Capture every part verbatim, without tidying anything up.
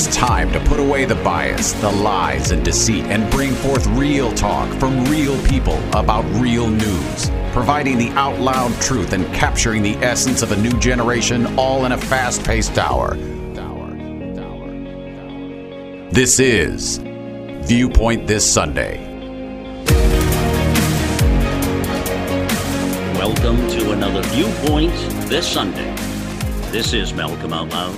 is time to put away the bias, the lies, and deceit and bring forth real talk from real people about real news, providing the out loud truth and capturing the essence of a new generation, all in a fast-paced hour. This is Viewpoint This Sunday. Welcome to another Viewpoint This Sunday. This is Malcolm Out Loud.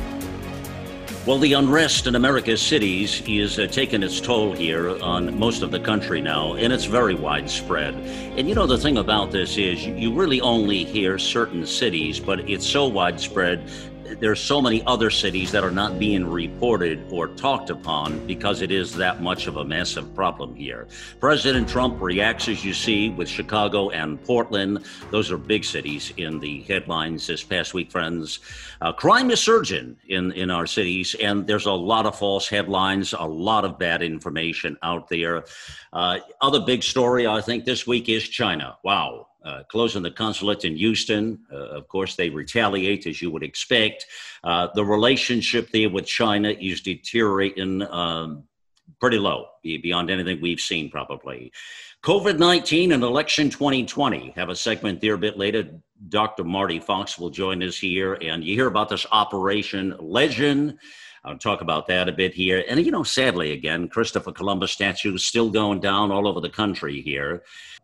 Well, the unrest in America's cities is uh, taking its toll here on most of the country now, and it's very widespread. And you know, the thing about this is you really only hear certain cities, but it's so widespread. There's so many other cities that are not being reported or talked upon because it is that much of a massive problem here. President Trump reacts, as you see, with Chicago and Portland. Those are big cities in the headlines this past week, friends. Uh, crime is surging in, in our cities, and there's a lot of false headlines, a lot of bad information out there. Uh, other big story, I think, this week is China. Wow. Uh, closing the consulate in Houston. Uh, of course, they retaliate, as you would expect. Uh, the relationship there with China is deteriorating um, pretty low, beyond anything we've seen, probably. COVID nineteen and election twenty twenty. Have a segment there a bit later. Doctor Marty Fox will join us here, and you hear about this Operation Legend. I'll talk about that a bit here. And, you know, sadly, again, Christopher Columbus statue is still going down all over the country here.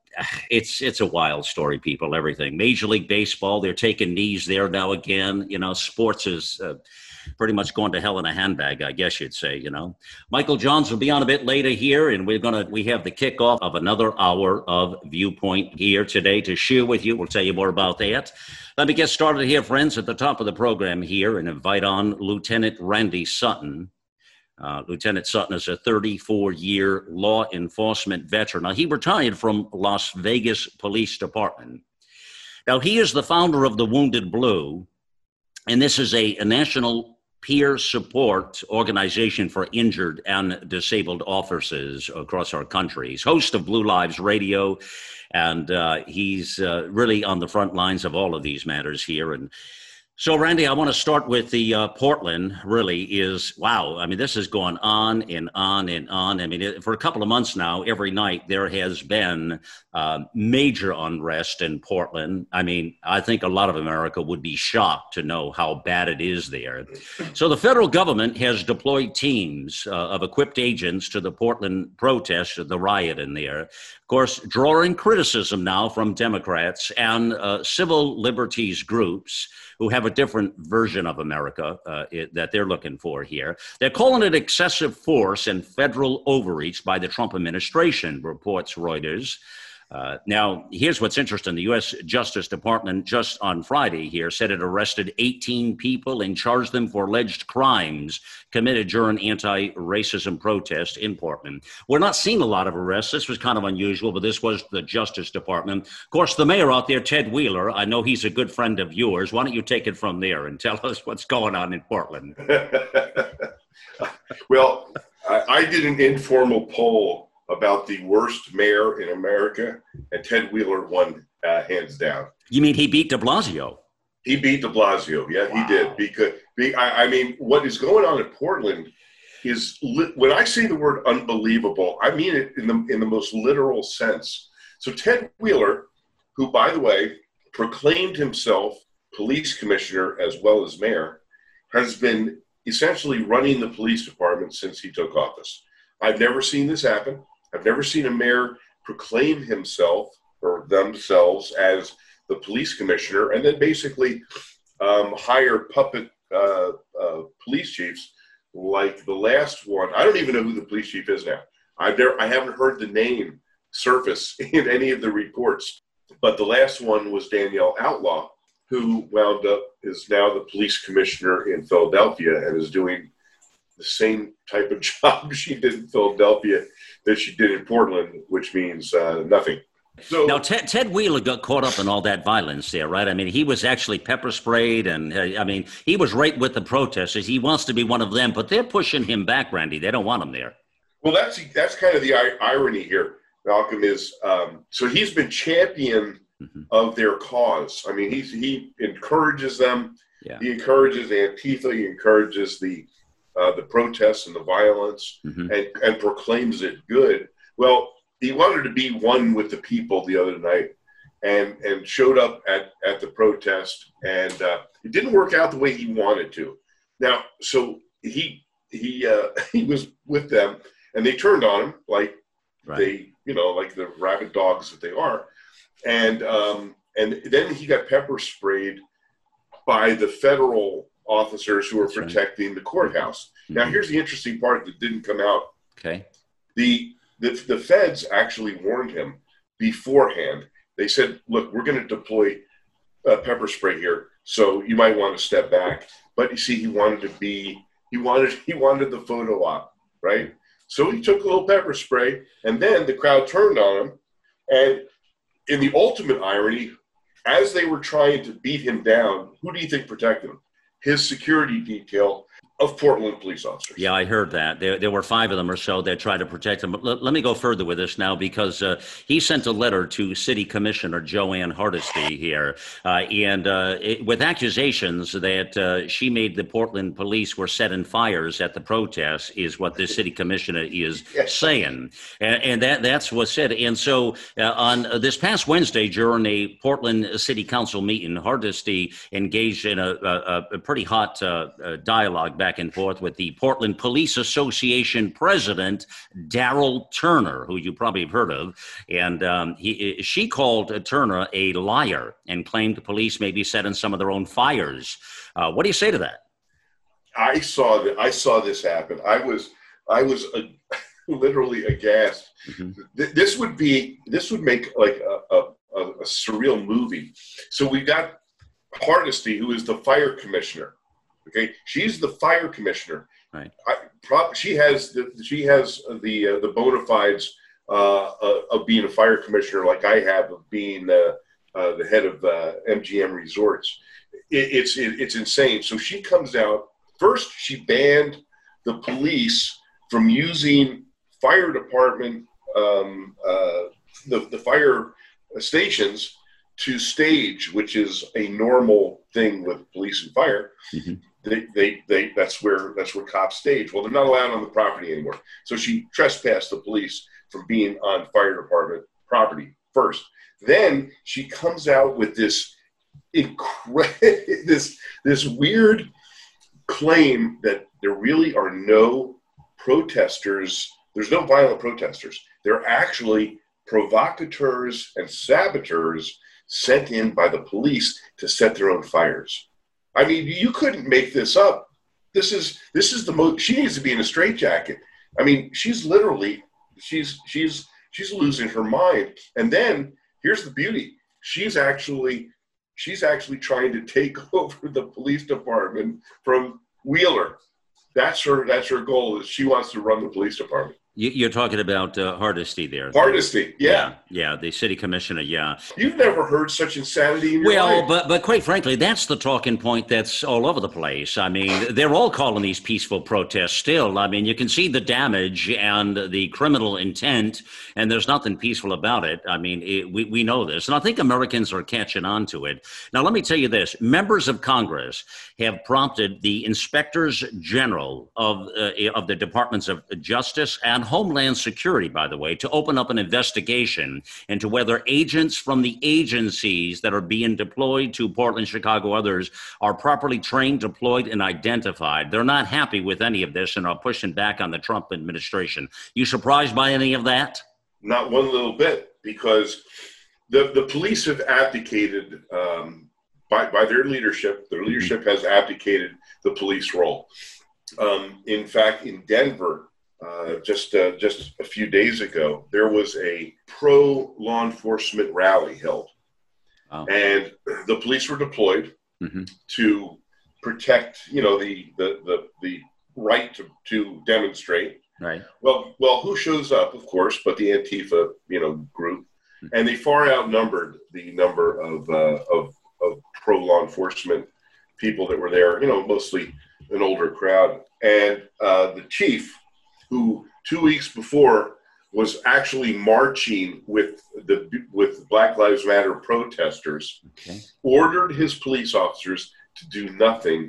It's it's a wild story, people, everything. Major League Baseball, they're taking knees there now again. You know, sports is uh, pretty much going to hell in a handbag, I guess you'd say, you know. Michael Johns will be on a bit later here, and we're going to, we have the kickoff of another hour of Viewpoint here today to share with you. We'll tell you more about that. Let me get started here, friends, at the top of the program here and invite on Lieutenant Randy Sutton. Uh, Lieutenant Sutton is a thirty-four-year law enforcement veteran. Now, he retired from Las Vegas Police Department. Now, he is the founder of the Wounded Blue, and this is a, a national peer support organization for injured and disabled officers across our country. He's host of Blue Lives Radio, and uh, he's uh, really on the front lines of all of these matters here. And so, Randy, I want to start with the uh, Portland, really, is, wow, I mean, this has gone on and on and on. I mean, it, for a couple of months now, every night there has been uh, major unrest in Portland. I mean, I think a lot of America would be shocked to know how bad it is there. So the federal government has deployed teams uh, of equipped agents to the Portland protest, the riot in there. Of course, drawing criticism now from Democrats and uh, civil liberties groups who have a different version of America uh, it, that they're looking for here. They're calling it excessive force and federal overreach by the Trump administration, reports Reuters. Uh, now, here's what's interesting. The U S Justice Department just on Friday here said it arrested eighteen people and charged them for alleged crimes committed during anti-racism protests in Portland. We're not seeing a lot of arrests. This was kind of unusual, but this was the Justice Department. Of course, the mayor out there, Ted Wheeler, I know he's a good friend of yours. Why don't you take it from there and tell us what's going on in Portland? Well, I, I did an informal poll about the worst mayor in America, and Ted Wheeler won uh, hands down. You mean he beat de Blasio? He beat de Blasio, yeah, Wow. he did. Because be, I, I mean, what is going on in Portland is, li- when I say the word unbelievable, I mean it in the in the most literal sense. So Ted Wheeler, who, by the way, proclaimed himself police commissioner as well as mayor, has been essentially running the police department since he took office. I've never seen this happen. I've never seen a mayor proclaim himself or themselves as the police commissioner and then basically um, hire puppet uh, uh, police chiefs like the last one. I don't even know who the police chief is now. I've never, I haven't heard the name surface in any of the reports. But the last one was Danielle Outlaw, who wound up is now the police commissioner in Philadelphia and is doing the same type of job she did in Philadelphia that she did in Portland, which means uh, nothing. So now, Ted, Ted Wheeler got caught up in all that violence there, right? I mean, he was actually pepper sprayed, and uh, I mean, he was right with the protesters. He wants to be one of them, but they're pushing him back, Randy. They don't want him there. Well, that's that's kind of the I- irony here, Malcolm, is um, so he's been champion mm-hmm. of their cause. I mean, he's, he encourages them. Yeah. He encourages Antifa. He encourages the uh, the protests and the violence, mm-hmm. and, and proclaims it good. Well, he wanted to be one with the people the other night, and and showed up at, at the protest, and uh, it didn't work out the way he wanted to. Now, so he he uh, he was with them, and they turned on him like right. they, you know, like the rabid dogs that they are, and um, and then he got pepper sprayed by the federal officers who were That's protecting right. the courthouse. Mm-hmm. Now, here's the interesting part that didn't come out. Okay. The the the feds actually warned him beforehand. They said, "Look, we're going to deploy uh, pepper spray here, so you might want to step back." But you see, he wanted to be he wanted he wanted the photo op, right? So he took a little pepper spray, and then the crowd turned on him. And in the ultimate irony, as they were trying to beat him down, who do you think protected him? His security detail of Portland police officers. Yeah, I heard that. There, there were five of them or so that tried to protect him. But let, let me go further with this now, because uh, he sent a letter to City Commissioner Joanne Hardesty here, uh, and uh, it, with accusations that uh, she made the Portland police were setting fires at the protests, is what this city commissioner is yes. saying, and, and that that's what's said. And so uh, on uh, this past Wednesday, during a Portland City Council meeting, Hardesty engaged in a, a, a pretty hot uh, uh, dialogue back and forth with the Portland Police Association president, Daryl Turner, who you probably have heard of. And um, he, she called Turner a liar and claimed the police may be setting some of their own fires. Uh, what do you say to that? I saw that. I saw this happen. I was, I was uh, literally aghast. Mm-hmm. Th- this would be, this would make like a, a, a surreal movie. So we got Hardesty, who is the fire commissioner. Okay, she's the fire commissioner. Right. I, pro- she has the she has the uh, the bona fides uh, uh, of being a fire commissioner, like I have of being uh, uh, the head of uh, M G M Resorts. It, it's it, it's insane. So she comes out first. She banned the police from using fire department um, uh, the the fire stations to stage, which is a normal thing with police and fire. Mm-hmm. They, they, they, that's where, that's where cops stage. Well, they're not allowed on the property anymore. So she trespassed the police from being on fire department property first. Then she comes out with this incredible, this, this weird claim that there really are no protesters. There's no violent protesters. They're actually provocateurs and saboteurs sent in by the police to set their own fires. I mean, you couldn't make this up. This is this is the most. She needs to be in a straitjacket. I mean, she's literally she's she's she's losing her mind. And then here's the beauty: she's actually she's actually trying to take over the police department from Wheeler. That's her that's her goal. Is she wants to run the police department. You're talking about uh, Hardesty there. Hardesty, yeah. yeah. Yeah, the city commissioner, yeah. You've never heard such insanity in your well, life. but but quite frankly, that's the talking point that's all over the place. I mean, they're all calling these peaceful protests still. I mean, you can see the damage and the criminal intent, and there's nothing peaceful about it. I mean, it, we, we know this, and I think Americans are catching on to it. Now, let me tell you this. Members of Congress have prompted the inspectors general of, uh, of the Departments of Justice and Homeland Security, by the way, to open up an investigation into whether agents from the agencies that are being deployed to Portland, Chicago, others are properly trained, deployed, and identified. They're not happy with any of this and are pushing back on the Trump administration. You surprised by any of that? Not one little bit, because the, the police have abdicated um, by, by their leadership. Their leadership has abdicated the police role. Um, in fact, in Denver, Uh, just uh, just a few days ago, there was a pro-law enforcement rally held. Wow. And the police were deployed mm-hmm. to protect, you know, the the the, the right to, to demonstrate. Right. Well, well, who shows up, of course, but the Antifa, you know, group, mm-hmm. and they far outnumbered the number of uh, of of pro-law enforcement people that were there. You know, mostly an older crowd, and uh, the chief, who two weeks before was actually marching with the with Black Lives Matter protesters, okay. ordered his police officers to do nothing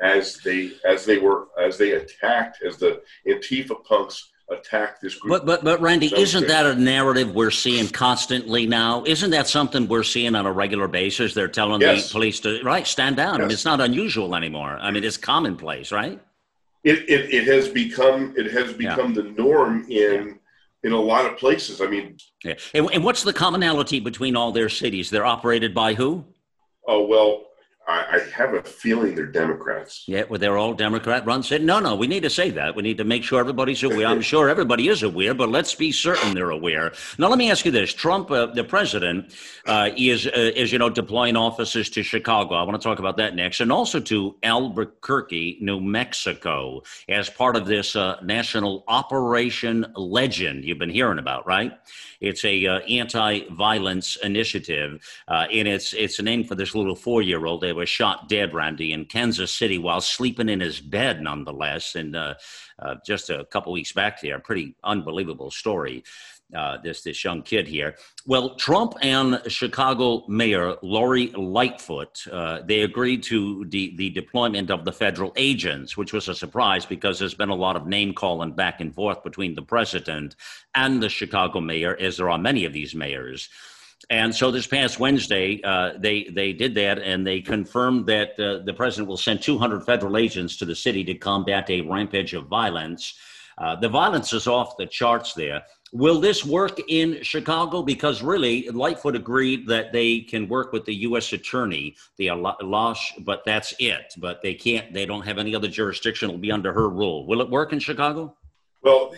as they as they were as they attacked as the Antifa punks attacked this group. But but but Randy, isn't that a narrative we're seeing constantly now? Isn't that something we're seeing on a regular basis? They're telling yes. the police to right stand down. Yes. I mean, it's not unusual anymore. I mean, it's commonplace, right? It it, it has become it has become yeah. the norm in. Yeah. In a lot of places, I mean. Yeah. And, and what's the commonality between all their cities? They're operated by who? Oh, well, I, I have a feeling they're Democrats. Yeah, well, they're all Democrat-run cities. No, no, we need to say that. We need to make sure everybody's aware. I'm sure everybody is aware, but let's be certain they're aware. Now, let me ask you this. Trump, uh, the president, uh, is, uh, is, you know, deploying officers to Chicago. I want to talk about that next. And also to Albuquerque, New Mexico, as part of this uh, national Operation Legend you've been hearing about, right? It's a uh, anti-violence initiative, uh, and it's it's named for this little four-year-old. They was shot dead, Randy, in Kansas City while sleeping in his bed, nonetheless. And uh, uh, just a couple weeks back there, pretty unbelievable story. Uh, this this young kid here. Well, Trump and Chicago Mayor Lori Lightfoot, uh, they agreed to the, the deployment of the federal agents, which was a surprise because there's been a lot of name calling back and forth between the president and the Chicago mayor, as there are many of these mayors. And so this past Wednesday, uh, they they did that, and they confirmed that uh, the president will send two hundred federal agents to the city to combat a rampage of violence. Uh, the violence is off the charts there. Will this work in Chicago? Because really, Lightfoot agreed that they can work with the U S attorney, the Alash, but that's it. But they can't, they don't have any other jurisdiction. It'll be under her rule. Will it work in Chicago? Well,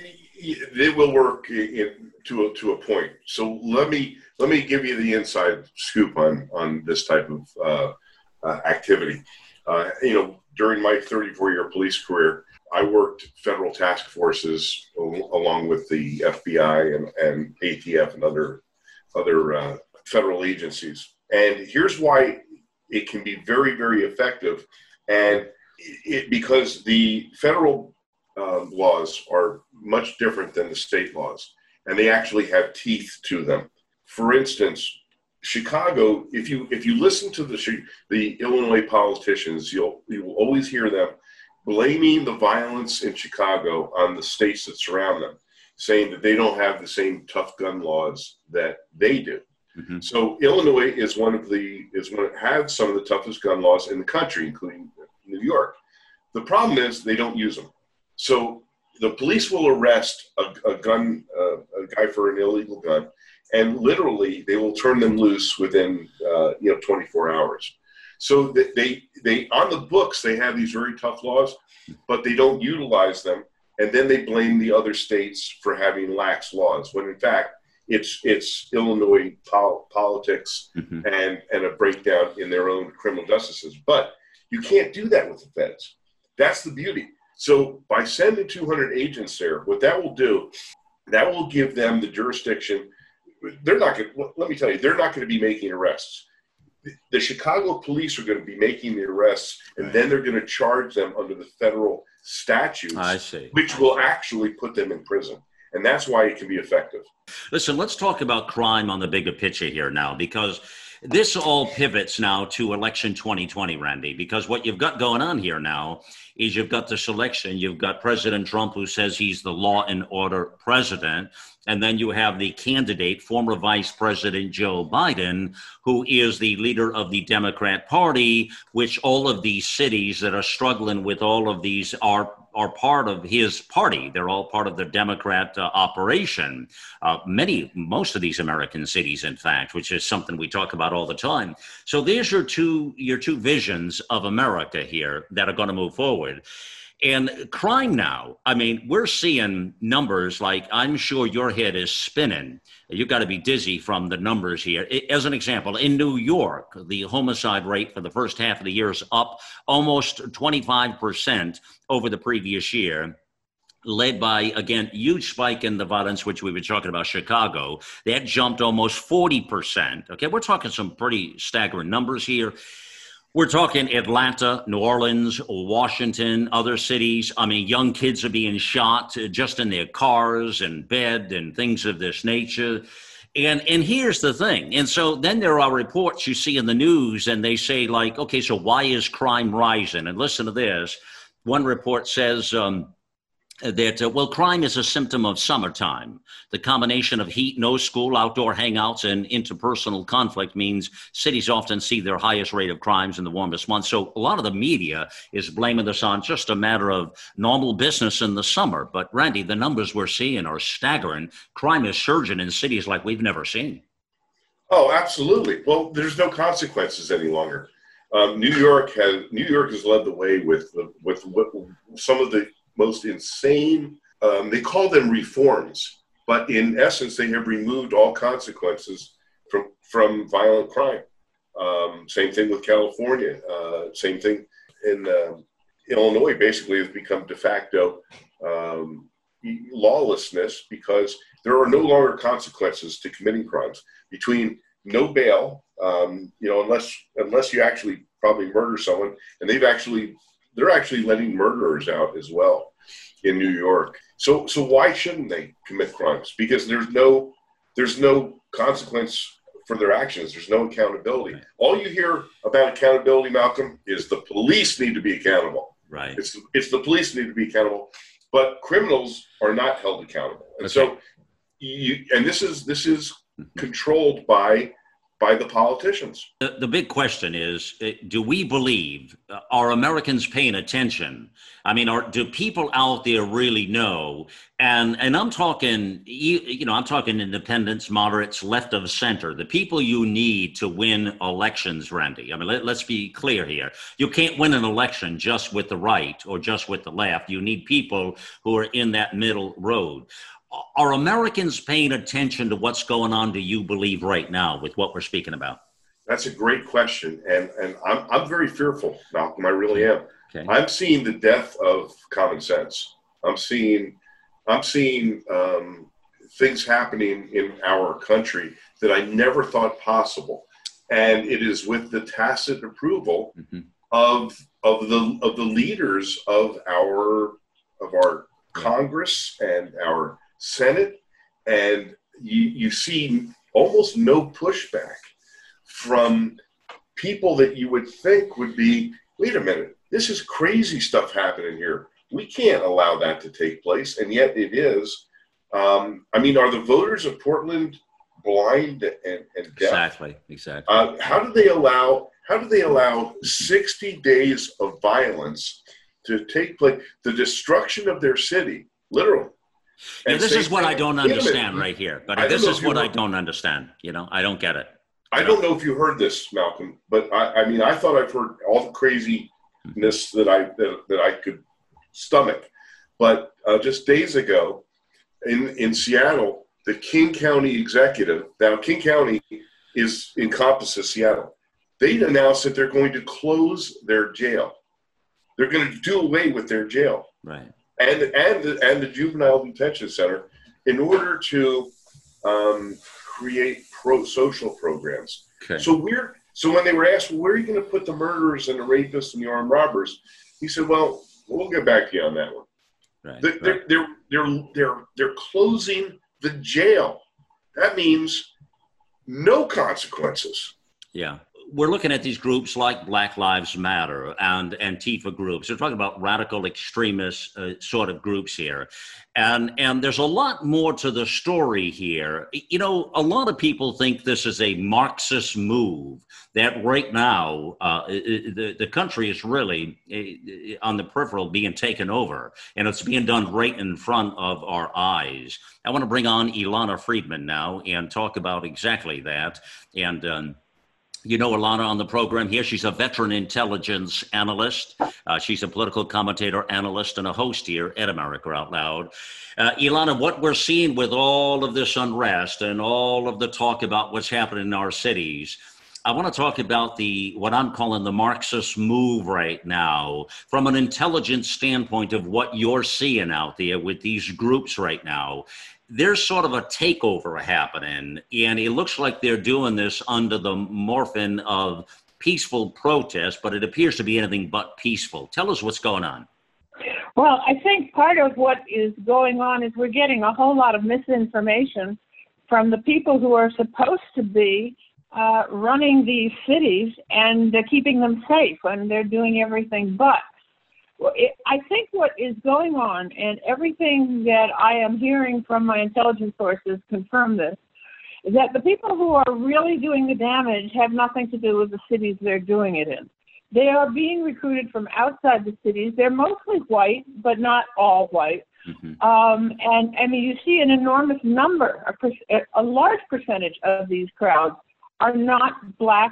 it will work in, to, a, to a point. So let me let me give you the inside scoop on, on this type of uh, uh, activity. Uh, you know, during my thirty-four year police career, I worked federal task forces along with the F B I and, and A T F and other other uh, federal agencies. And here's why it can be very, very effective. And it, because the federal um, laws are much different than the state laws, and they actually have teeth to them. For instance, Chicago, if you if you listen to the the Illinois politicians, you'll you will always hear them blaming the violence in Chicago on the states that surround them, saying that they don't have the same tough gun laws that they do. Mm-hmm. So Illinois is one of the is one that has some of the toughest gun laws in the country, including New York. The problem is they don't use them. So the police will arrest a, a gun, uh, a guy for an illegal gun, and literally they will turn them loose within uh, you know twenty-four hours. So they, they, on the books, they have these very tough laws, but they don't utilize them. And then they blame the other states for having lax laws, when in fact, it's it's Illinois pol- politics mm-hmm. and, and a breakdown in their own criminal justice system. But you can't do that with the feds. That's the beauty. So by sending two hundred agents there, what that will do, that will give them the jurisdiction. They're not going to, let me tell you, they're not going to be making arrests. The Chicago police are going to be making the arrests, and then they're going to charge them under the federal statutes, I see. which will actually put them in prison. And that's why it can be effective. Listen, let's talk about crime on the bigger picture here now, because this all pivots now to election twenty twenty, Randy, because what you've got going on here now is you've got this election. You've got President Trump, who says he's the law and order president. And then you have the candidate, former Vice President Joe Biden, who is the leader of the Democrat Party, which all of these cities that are struggling with all of these are are part of his party. They're all part of the Democrat uh, operation. Uh, many, most of these American cities, in fact, which is something we talk about all the time. So there's your two your two visions of America here that are going to move forward. And crime now, I mean, we're seeing numbers like, I'm sure your head is spinning. You've got to be dizzy from the numbers here. As an example, in New York, the homicide rate for the first half of the year is up almost twenty-five percent over the previous year, led by, again, huge spike in the violence, which we were talking about, Chicago. That jumped almost forty percent. Okay, we're talking some pretty staggering numbers here. We're talking Atlanta, New Orleans, Washington, other cities. I mean, young kids are being shot just in their cars and bed and things of this nature. And and here's the thing. And so then there are reports you see in the news, and they say, like, okay, so why is crime rising? And listen to this. One report says um, that, uh, well, crime is a symptom of summertime. The combination of heat, no school, outdoor hangouts, and interpersonal conflict means cities often see their highest rate of crimes in the warmest months. So a lot of the media is blaming this on just a matter of normal business in the summer. But Randy, the numbers we're seeing are staggering. Crime is surging in cities like we've never seen. Oh, absolutely. Well, there's no consequences any longer. Um, New York has New York has led the way with with, with some of the most insane. Um, they call them reforms, but in essence, they have removed all consequences from from violent crime. Um, same thing with California. Uh, same thing in uh, Illinois. Basically, has become de facto um, lawlessness because there are no longer consequences to committing crimes. Between no bail, um, you know, unless unless you actually probably murder someone, and they've actually they're actually letting murderers out as well in New York. So so why shouldn't they commit crimes? Because there's no there's no consequence for their actions. There's no accountability. All you hear about accountability, Malcolm, is the police need to be accountable. Right. It's it's the police need to be accountable, but criminals are not held accountable. And Okay. so you and this is this is controlled by by the politicians. The, the big question is, uh, do we believe, uh, are Americans paying attention? I mean, are, do people out there really know? And and I'm talking, you, you know, I'm talking independents, moderates, left of center, the people you need to win elections, Randy. I mean, let, let's be clear here. You can't win an election just with the right or just with the left. You need people who are in that middle road. Are Americans paying attention to what's going on, do you believe, right now with what we're speaking about? That's a great question. And and I'm I'm very fearful, Malcolm. I really am. Okay. I'm seeing the death of common sense. I'm seeing I'm seeing um, things happening in our country that I never thought possible. And it is with the tacit approval mm-hmm. of of the of the leaders of our of our Congress and our Senate, and you, you see almost no pushback from people that you would think would be, wait a minute, this is crazy stuff happening here. We can't allow that to take place, and yet it is. Um, I mean, are the voters of Portland blind and, and deaf? Exactly, exactly. Uh, how do they allow? How do they allow sixty days of violence to take place? The destruction of their city, literally. Yeah, this is what I don't understand right here. But this is what I heard, don't understand. You know, I don't get it. I don't know if you heard this, Malcolm, but I, I mean, I thought I've heard all the craziness that I that, that I could stomach. But uh, just days ago, in in Seattle, the King County executive. Now, King County is encompasses Seattle. They announced that they're going to close their jail. They're going to do away with their jail. Right. And and the, and the juvenile detention center, in order to um, create pro social programs. Okay. So we're so when they were asked, well, where are you going to put the murderers and the rapists and the armed robbers? He said, well, we'll get back to you on that one. Right. They're, they're they're they're they're they're closing the jail. That means no consequences. Yeah. We're looking at these groups like Black Lives Matter and Antifa groups. We're talking about radical extremist uh, sort of groups here. And, and there's a lot more to the story here. You know, a lot of people think this is a Marxist move, that right now uh, the, the country is really uh, on the peripheral being taken over, and it's being done right in front of our eyes. I want to bring on Ilana Friedman now and talk about exactly that. And um, You know Ilana on the program here. She's a veteran intelligence analyst. Uh, she's a political commentator, analyst, and a host here at America Out Loud. Uh, Ilana, what we're seeing with all of this unrest and all of the talk about what's happening in our cities, I want to talk about the what I'm calling the Marxist move right now from an intelligence standpoint of what you're seeing out there with these groups right now. There's sort of a takeover happening, and it looks like they're doing this under the morphine of peaceful protest, but it appears to be anything but peaceful. Tell us what's going on. Well, I think part of what is going on is we're getting a whole lot of misinformation from the people who are supposed to be uh, running these cities and uh, keeping them safe, and they're doing everything but. Well, it, I think what is going on, and everything that I am hearing from my intelligence sources confirm this, is that the people who are really doing the damage have nothing to do with the cities they're doing it in. They are being recruited from outside the cities. They're mostly white, but not all white. Mm-hmm. Um, and I mean, you see an enormous number, a, per- a large percentage of these crowds are not black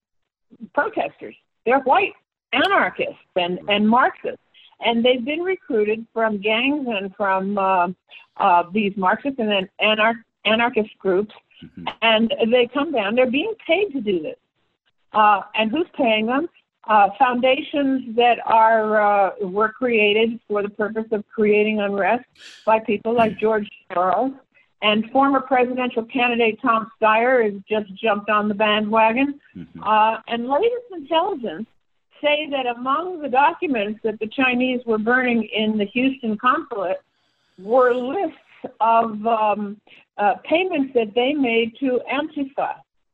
protesters. They're white anarchists and, and Marxists. And they've been recruited from gangs and from uh, uh, these Marxist and then anar- anarchist groups. Mm-hmm. And they come down. They're being paid to do this. Uh, and who's paying them? Uh, foundations that are uh, were created for the purpose of creating unrest by people like George Soros, and former presidential candidate Tom Steyer has just jumped on the bandwagon. Mm-hmm. Uh, and latest intelligence say that among the documents that the Chinese were burning in the Houston consulate were lists of um, uh, payments that they made to Antifa.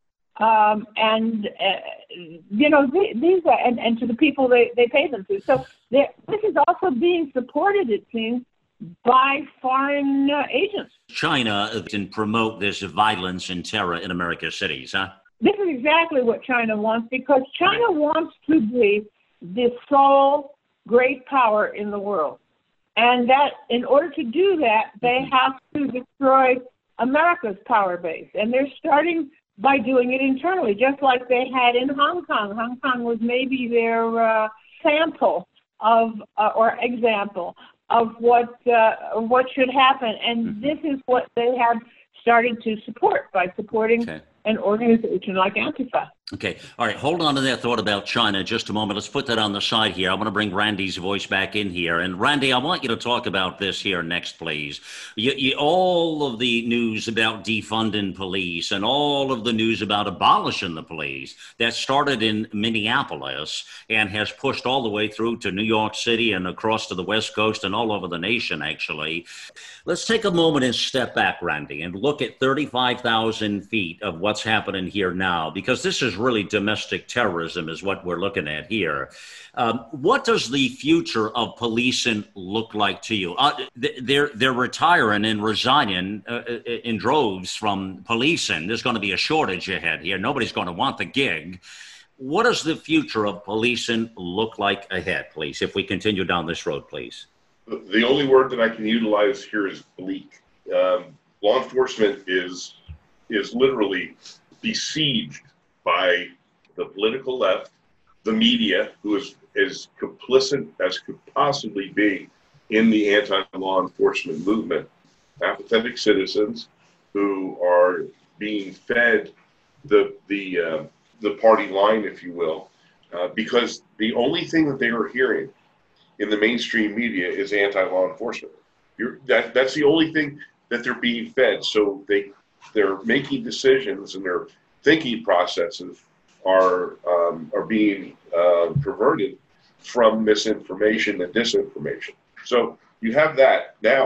Um, and, uh, you know, th- these are, and, and to the people they, they pay them to. So this is also being supported, it seems, by foreign uh, agents. China can promote this violence and terror in America's cities, huh? This is exactly what China wants, because China wants to be the sole great power in the world. And that in order to do that, they mm-hmm. have to destroy America's power base. And they're starting by doing it internally, just like they had in Hong Kong. Hong Kong was maybe their uh, sample of, uh, or example of what uh, what should happen. And mm-hmm. this is what they have started to support by supporting okay. an organization like Antifa. Okay. All right. Hold on to that thought about China just a moment. Let's put that on the side here. I want to bring Randy's voice back in here. And Randy, I want you to talk about this here next, please. You, you, all of the news about defunding police and all of the news about abolishing the police that started in Minneapolis and has pushed all the way through to New York City and across to the West Coast and all over the nation, actually. Let's take a moment and step back, Randy, and look at thirty-five thousand feet of what's happening here now, because this is really domestic terrorism is what we're looking at here. Um, what does the future of policing look like to you? Uh, they're they're retiring and resigning uh, in droves from policing. There's going to be a shortage ahead here. Nobody's going to want the gig. What does the future of policing look like ahead, please, if we continue down this road, please? The only word that I can utilize here is bleak. Um, law enforcement is is literally besieged by the political left, the media, who is as complicit as could possibly be in the anti-law enforcement movement, apathetic citizens who are being fed the the uh, the party line, if you will, uh, because the only thing that they are hearing in the mainstream media is anti-law enforcement. You're, that that's the only thing that they're being fed. So they they're making decisions and their thinking processes are um, are being uh, perverted from misinformation and disinformation. So you have that now.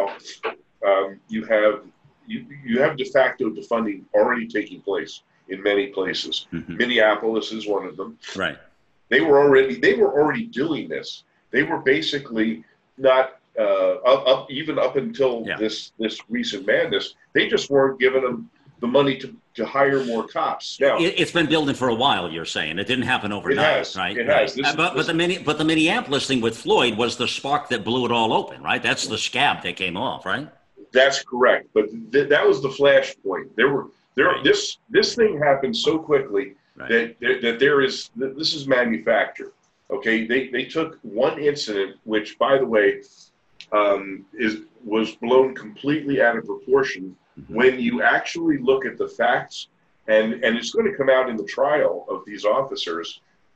Um, you have you you have de facto defunding already taking place in many places. Mm-hmm. Minneapolis is one of them. Right. They were already they were already doing this. They were basically not uh, up, up even up until yeah. this this recent madness. They just weren't giving them the money to, to hire more cops. Now, it, it's been building for a while, you're saying. It didn't happen overnight, it has, right? It right. has. This, uh, but, this, but, the mini, but the Minneapolis thing with Floyd was the spark that blew it all open, right? That's the scab that came off, right? That's correct. But th- that was the flashpoint. There were there. Right. This this thing happened so quickly right. that, that that there is that this is manufactured. Okay, they they took one incident, which, by the way, um, is was blown completely out of proportion. Mm-hmm. When you actually look at the facts, and, and it's going to come out in the trial of these officers,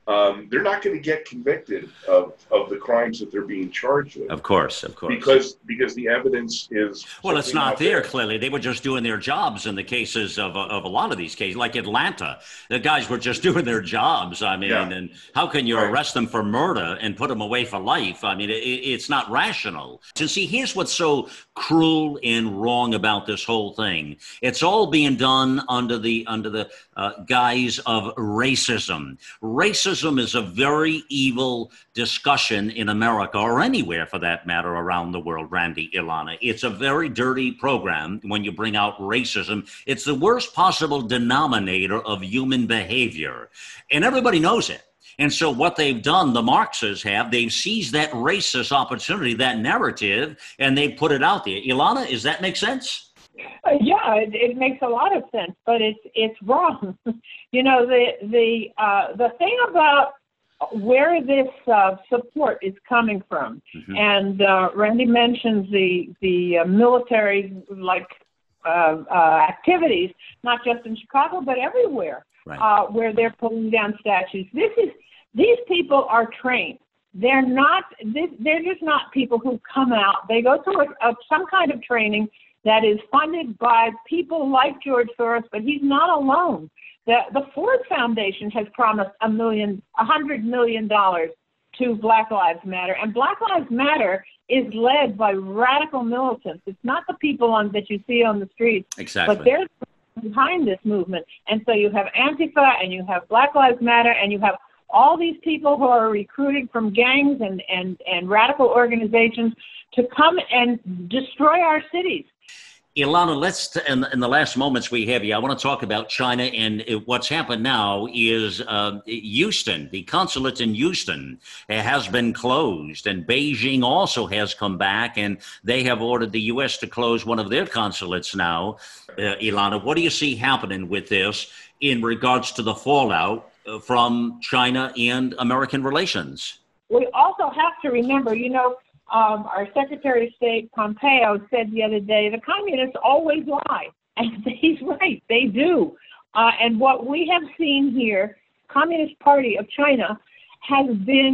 um, they're not going to get convicted of, of the crimes that they're being charged with. Of course, of course. Because because the evidence is... Well, it's not there, clearly. They were just doing their jobs in the cases of, of a lot of these cases, like Atlanta. The guys were just doing their jobs. I mean, yeah. and how can you right. arrest them for murder and put them away for life? I mean, it, it's not rational. And see, here's what's so cruel and wrong about this whole thing. It's all being done under the under the uh, guise of racism. Racism is a very evil discussion in America, or anywhere for that matter around the world, Randy, Ilana. It's a very dirty program when you bring out racism. It's the worst possible denominator of human behavior, and everybody knows it. And so what they've done, the Marxists have, they've seized that racist opportunity, that narrative, and they put it out there. Ilana, does that make sense? Uh, yeah, it, it makes a lot of sense, but it's it's wrong. You know, the the uh, the thing about where this uh, support is coming from, mm-hmm. and uh, Randy mentions the the uh, military like uh, uh, activities, not just in Chicago but everywhere, right. uh, where they're pulling down statues. This is these people are trained. They're not. This, they're just not people who come out. They go through a, a, some kind of training that is funded by people like George Soros, but he's not alone. The, the Ford Foundation has promised a million, a hundred million dollars to Black Lives Matter, and Black Lives Matter is led by radical militants. It's not the people on that you see on the streets, exactly. but they're behind this movement. And so you have Antifa, and you have Black Lives Matter, and you have all these people who are recruiting from gangs and, and, and radical organizations to come and destroy our cities. Ilana, let's, t- in, in the last moments we have here, I want to talk about China, and it, what's happened now is uh, Houston, the consulate in Houston has been closed, and Beijing also has come back, and they have ordered the U S to close one of their consulates now. Uh, Ilana, what do you see happening with this in regards to the fallout uh, from China and American relations? We also have to remember, you know, Um, our Secretary of State, Pompeo, said the other day, the communists always lie. And he's right, they do. Uh, and what we have seen here, Communist Party of China, has been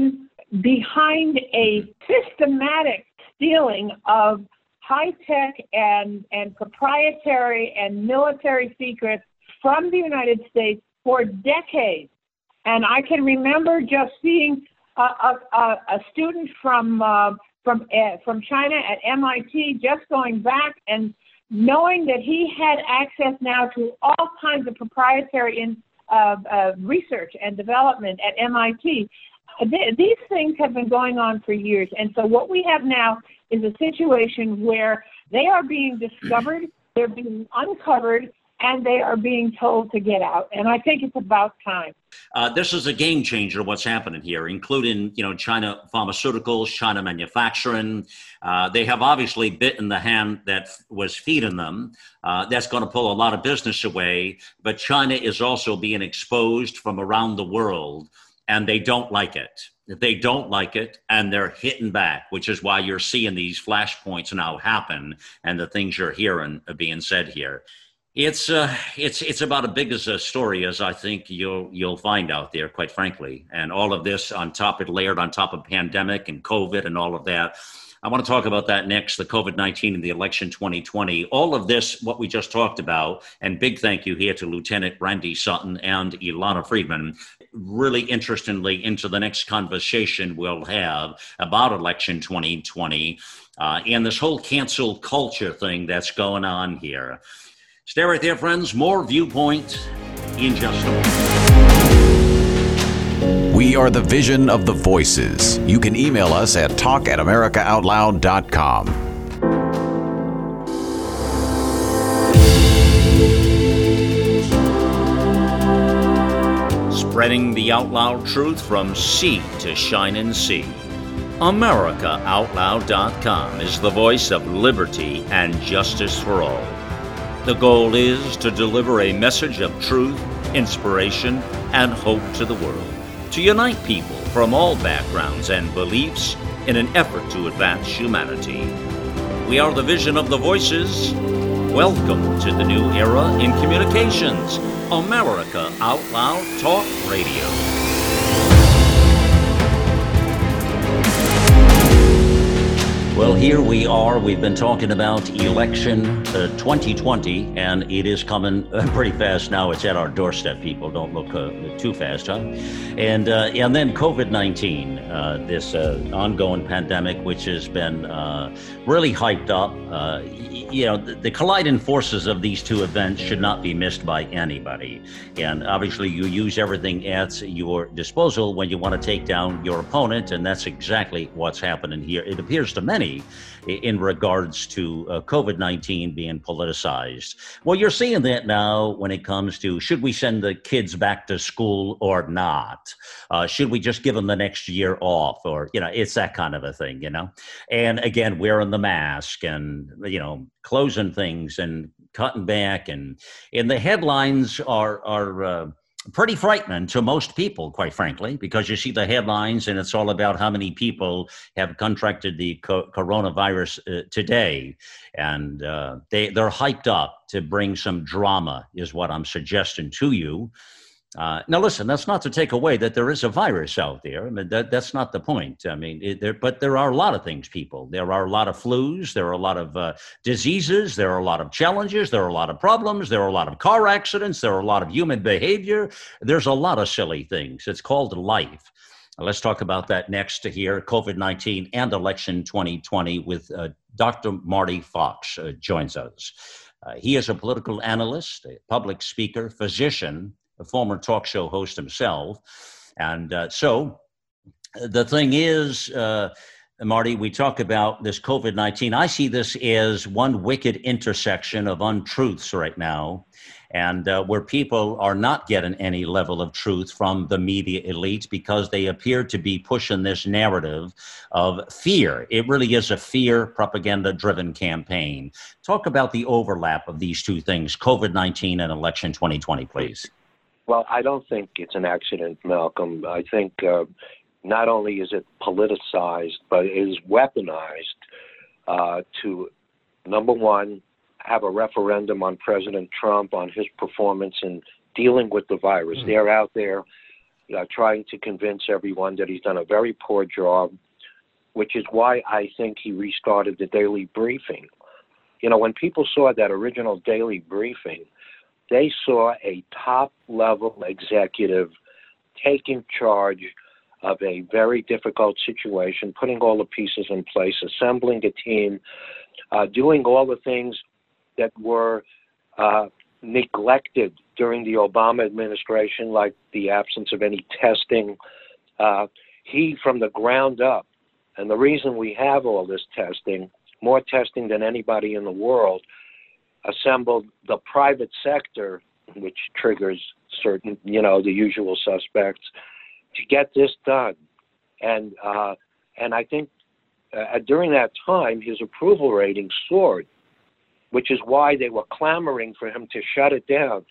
behind a systematic stealing of high-tech and, and proprietary and military secrets from the United States for decades. And I can remember just seeing a, a, a student from... Uh, From uh, from China at M I T, just going back and knowing that he had access now to all kinds of proprietary in, uh, uh, research and development at M I T. Th- these things have been going on for years. And so what we have now is a situation where they are being discovered, they're being uncovered, and they are being told to get out. And I think it's about time. Uh, this is a game changer, what's happening here, including, you know, China pharmaceuticals, China manufacturing. Uh, they have obviously bitten the hand that was feeding them. Uh, that's going to pull a lot of business away. But China is also being exposed from around the world, and they don't like it. They don't like it, and they're hitting back, which is why you're seeing these flashpoints now happen and the things you're hearing are being said here. It's uh, it's it's about as big as a story as I think you'll you'll find out there, quite frankly. And all of this on top, it layered on top of pandemic and COVID and all of that. I want to talk about that next, the COVID nineteen and the election twenty twenty. All of this, what we just talked about, and big thank you here to Lieutenant Randy Sutton and Ilana Freedman. Really interestingly, into the next conversation we'll have about election twenty twenty uh, and this whole cancel culture thing that's going on here. Stay right there, friends. More Viewpoint in just a moment. We are the vision of the voices. You can email us at talk at america out loud dot com. Spreading the out loud truth from sea to shining sea. america out loud dot com is the voice of liberty and justice for all. The goal is to deliver a message of truth, inspiration, and hope to the world, to unite people from all backgrounds and beliefs in an effort to advance humanity. We are the vision of the voices. Welcome to the new era in communications, America Out Loud Talk Radio. Well, here we are. We've been talking about election uh, twenty twenty, and it is coming uh, pretty fast now. It's at our doorstep, people. Don't look uh, too fast, huh? And uh, and then COVID nineteen, uh, this uh, ongoing pandemic, which has been uh, really hyped up. Uh, y- you know, the, the colliding forces of these two events should not be missed by anybody. And obviously, you use everything at your disposal when you want to take down your opponent, and that's exactly what's happening here. It appears to many in regards to uh, COVID nineteen being politicized. Well, you're seeing that now when it comes to, should we send the kids back to school or not? Uh, should we just give them the next year off? Or, you know, it's that kind of a thing, you know? And again, wearing the mask and, you know, closing things and cutting back. And, and the headlines are, are, uh, pretty frightening to most people, quite frankly, because you see the headlines and it's all about how many people have contracted the co- coronavirus uh, today. And uh, they, they're hyped up to bring some drama, is what I'm suggesting to you. Uh, now, listen, that's not to take away that there is a virus out there. I mean, that, that's not the point. I mean, it, there, but there are a lot of things, people. There are a lot of flus. There are a lot of uh, diseases. There are a lot of challenges. There are a lot of problems. There are a lot of car accidents. There are a lot of human behavior. There's a lot of silly things. It's called life. Let's talk about that next here, COVID nineteen and election twenty twenty with uh, Doctor Marty Fox uh, joins us. Uh, he is a political analyst, a public speaker, physician, a former talk show host himself. And uh, so the thing is, uh, Marty, we talk about this COVID nineteen. I see this as one wicked intersection of untruths right now, and uh, where people are not getting any level of truth from the media elite because they appear to be pushing this narrative of fear. It really is a fear propaganda-driven campaign. Talk about the overlap of these two things, COVID nineteen and election twenty twenty, please. Well, I don't think it's an accident, Malcolm. I think uh, not only is it politicized, but it is weaponized uh, to, number one, have a referendum on President Trump, on his performance in dealing with the virus. Mm-hmm. They're out there uh, trying to convince everyone that he's done a very poor job, which is why I think he restarted the daily briefing. You know, when people saw that original daily briefing, they saw a top-level executive taking charge of a very difficult situation, putting all the pieces in place, assembling a team, uh, doing all the things that were uh, neglected during the Obama administration, like the absence of any testing. Uh, he, from the ground up, and the reason we have all this testing, more testing than anybody in the world, assembled the private sector, which triggers certain, you know, the usual suspects, to get this done. And uh, and I think uh, during that time, his approval rating soared, which is why they were clamoring for him to shut it down.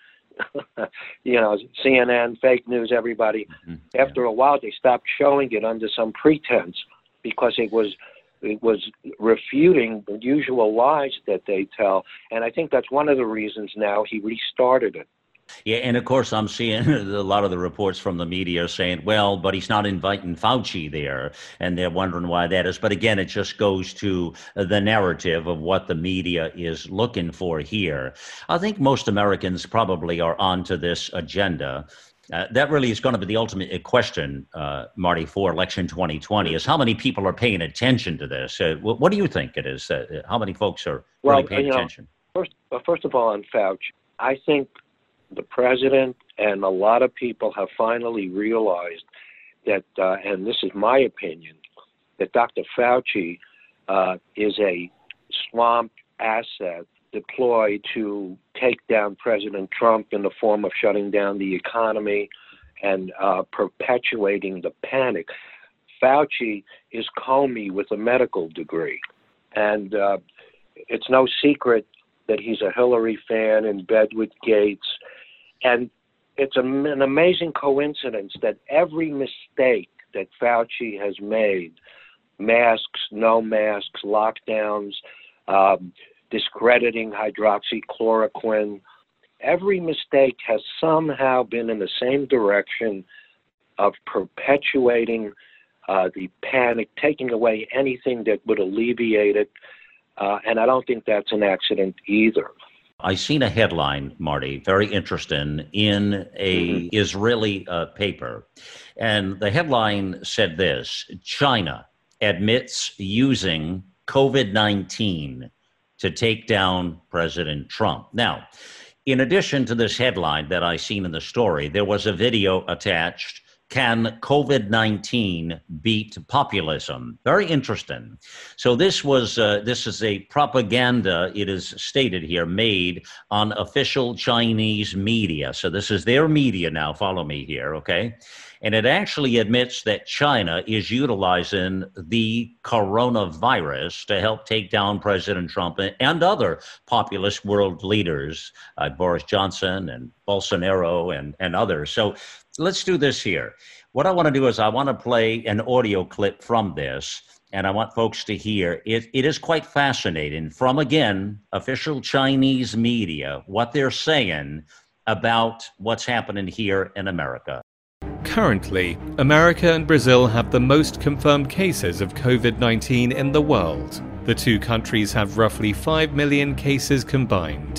You know, C N N, fake news, everybody. Mm-hmm. After yeah. a while, they stopped showing it under some pretense because it was It was refuting the usual lies that they tell. And I think that's one of the reasons now he restarted it. Yeah, and of course, I'm seeing a lot of the reports from the media saying, well, but he's not inviting Fauci there, and they're wondering why that is. But again, it just goes to the narrative of what the media is looking for here. I think most Americans probably are onto this agenda. Uh, that really is going to be the ultimate question, uh, Marty, for election twenty twenty, is how many people are paying attention to this? Uh, what, what do you think it is? Uh, how many folks are well, really paying you know, attention? First, uh, first of all, on Fauci, I think the president and a lot of people have finally realized that, uh, and this is my opinion, that Doctor Fauci uh, is a swamp asset deployed to take down President Trump in the form of shutting down the economy and uh, perpetuating the panic. Fauci is Comey with a medical degree. And uh, it's no secret that he's a Hillary fan in bed with Gates. And it's a, an amazing coincidence that every mistake that Fauci has made, masks, no masks, lockdowns, um, discrediting hydroxychloroquine, every mistake has somehow been in the same direction of perpetuating uh, the panic, taking away anything that would alleviate it. Uh, and I don't think that's an accident either. I seen a headline, Marty, very interesting, in a mm-hmm. Israeli uh, paper. And the headline said this: China admits using COVID nineteen to take down President Trump. Now, in addition to this headline that I seen in the story, there was a video attached. Can COVID nineteen beat populism? Very interesting. So this was uh, this is a propaganda, it is stated here, made on official Chinese media. So this is their media now. Follow me here, okay? And it actually admits that China is utilizing the coronavirus to help take down President Trump and other populist world leaders, uh, Boris Johnson and Bolsonaro and, and others. So let's do this here. What I want to do is I want to play an audio clip from this, and I want folks to hear. It, it is quite fascinating from, again, official Chinese media, what they're saying about what's happening here in America. Currently, America and Brazil have the most confirmed cases of COVID nineteen in the world. The two countries have roughly five million cases combined.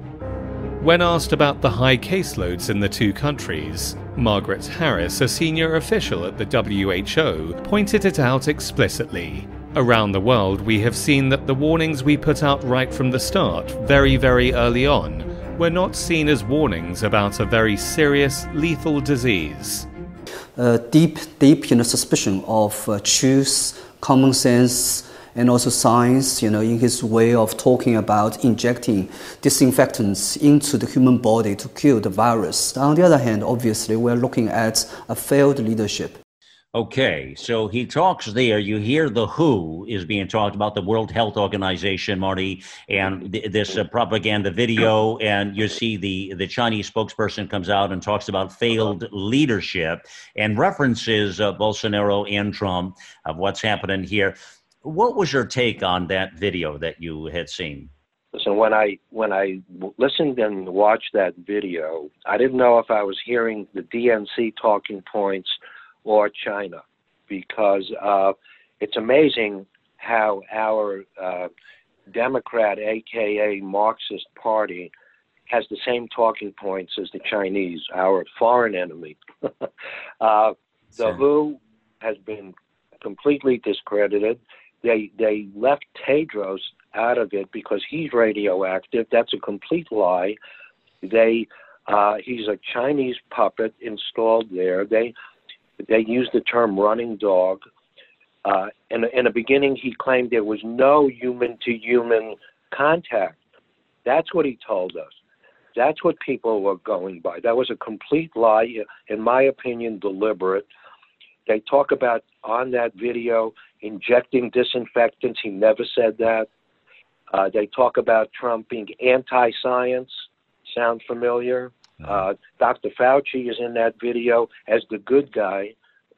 When asked about the high caseloads in the two countries, Margaret Harris, a senior official at the W H O, pointed it out explicitly. Around the world, we have seen that the warnings we put out right from the start, very, very early on, were not seen as warnings about a very serious, lethal disease. Uh, deep, deep, you know, suspicion of uh, truth, common sense, and also science, you know, in his way of talking about injecting disinfectants into the human body to kill the virus. On the other hand, obviously, we're looking at a failed leadership. Okay, so he talks there. You hear the W H O is being talked about, the World Health Organization, Marty, and th- this uh, propaganda video, and you see the, the Chinese spokesperson comes out and talks about failed leadership and references uh, Bolsonaro and Trump of what's happening here. What was your take on that video that you had seen? Listen, when I when I listened and watched that video, I didn't know if I was hearing the D N C talking points or China, because uh, it's amazing how our uh, Democrat, aka Marxist Party, has the same talking points as the Chinese, our foreign enemy. uh, the W H O has been completely discredited. They they left Tedros out of it because he's radioactive. That's a complete lie. They uh, he's a Chinese puppet installed there. They they use the term running dog. Uh, in, in the beginning, he claimed there was no human-to-human contact. That's what he told us. That's what people were going by. That was a complete lie, in my opinion, deliberate. They talk about, on that video, injecting disinfectants. He never said that. Uh, they talk about Trump being anti-science. Sound familiar? Uh, Doctor Fauci is in that video as the good guy.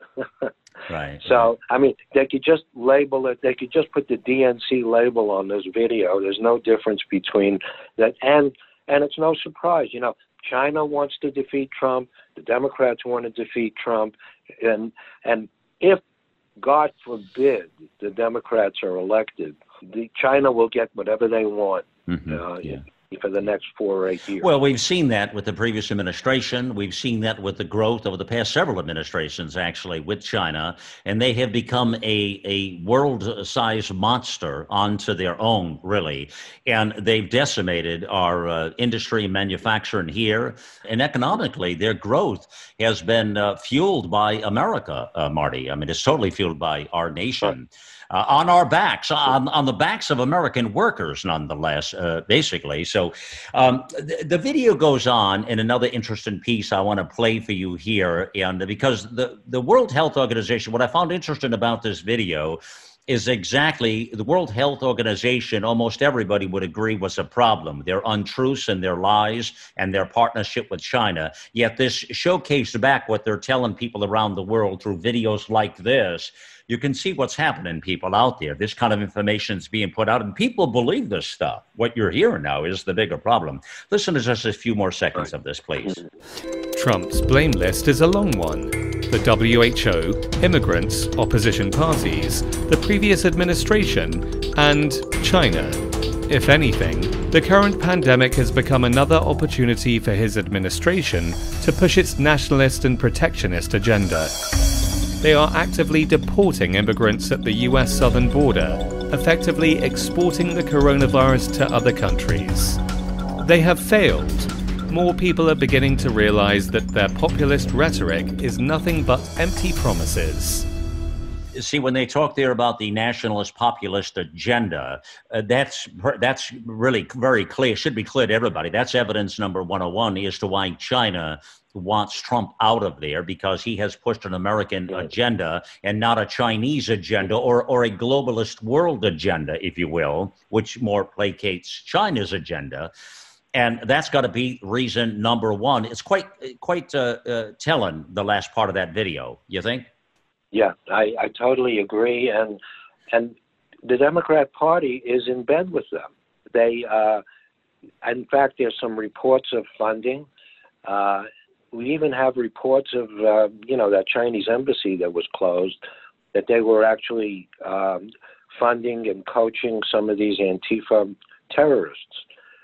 Right. So, I mean, they could just label it. They could just put the D N C label on this video. There's no difference between that. And, and it's no surprise, you know, China wants to defeat Trump. The Democrats want to defeat Trump. And, and if, God forbid, the Democrats are elected, the, China will get whatever they want. Mm-hmm. Uh, yeah. For the next four or eight years. Well, we've seen that with the previous administration. We've seen that with the growth over the past several administrations, actually, with China. And they have become a, a world-sized monster onto their own, really. And they've decimated our uh, industry and manufacturing here. And economically, their growth has been uh, fueled by America, uh, Marty. I mean, it's totally fueled by our nation. Uh, on our backs, on, on the backs of American workers, nonetheless, uh, basically. So um, the, the video goes on in another interesting piece I want to play for you here. And because the, the World Health Organization, what I found interesting about this video is exactly the World Health Organization, almost everybody would agree was a problem. Their untruths and their lies and their partnership with China. Yet this showcased back what they're telling people around the world through videos like this. You can see what's happening, people out there. This kind of information is being put out, and people believe this stuff. What you're hearing now is the bigger problem. Listen to just a few more seconds of this, please. Trump's blame list is a long one. The W H O, immigrants, opposition parties, the previous administration, and China. If anything, the current pandemic has become another opportunity for his administration to push its nationalist and protectionist agenda. They are actively deporting immigrants at the U S southern border, effectively exporting the coronavirus to other countries. They have failed. More people are beginning to realize that their populist rhetoric is nothing but empty promises. See, when they talk there about the nationalist populist agenda, uh, that's that's really very clear. Should be clear to everybody. That's evidence number one oh one as to why China wants Trump out of there, because he has pushed an American agenda and not a Chinese agenda or or a globalist world agenda, if you will, which more placates China's agenda. And that's got to be reason number one. It's quite quite uh, uh, telling, the last part of that video, you think? Yeah, I, I totally agree. And and the Democrat Party is in bed with them. They, uh, in fact, there's some reports of funding. Uh, we even have reports of, uh, you know, that Chinese embassy that was closed, that they were actually um, funding and coaching some of these Antifa terrorists.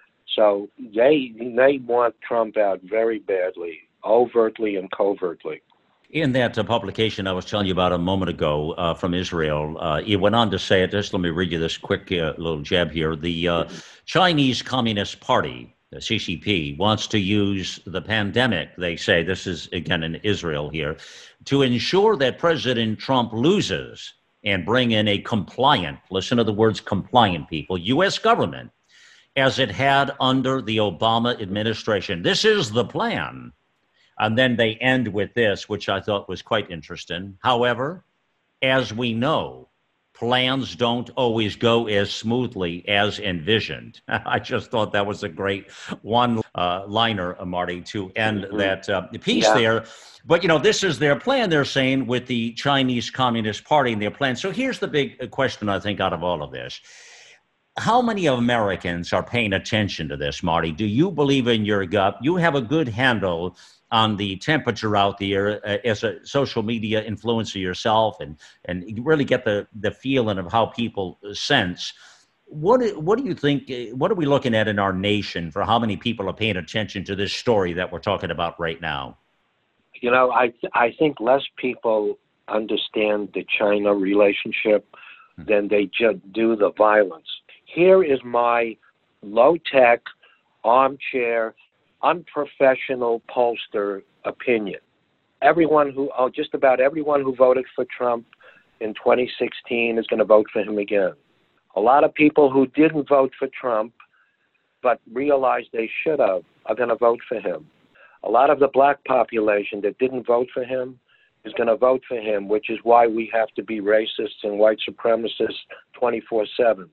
So they they want Trump out very badly, overtly and covertly. In that uh, publication I was telling you about a moment ago uh, from Israel, uh, it went on to say, just let me read you this quick uh, little jab here. The uh, Chinese Communist Party, the C C P, wants to use the pandemic, they say, this is again in Israel here, to ensure that President Trump loses and bring in a compliant, listen to the words compliant people, U S government, as it had under the Obama administration. This is the plan. And then they end with this, which I thought was quite interesting. However, as we know, plans don't always go as smoothly as envisioned. I just thought that was a great one-liner, uh, Marty, to end mm-hmm. that uh, piece yeah. there. But, you know, this is their plan, they're saying, with the Chinese Communist Party and their plan. So here's the big question, I think, out of all of this. How many Americans are paying attention to this, Marty? Do you believe in your gut? You have a good handle on the temperature out there uh, as a social media influencer yourself, and and you really get the the feeling of how people sense. What what do you think? What are we looking at in our nation for how many people are paying attention to this story that we're talking about right now? You know, I th- I think less people understand the China relationship hmm. than they just do the violence. Here is my low-tech, armchair, unprofessional pollster opinion. Everyone who, oh, just about everyone who voted for Trump in twenty sixteen is going to vote for him again. A lot of people who didn't vote for Trump but realized they should have are going to vote for him. A lot of the black population that didn't vote for him is going to vote for him, which is why we have to be racists and white supremacists twenty-four seven.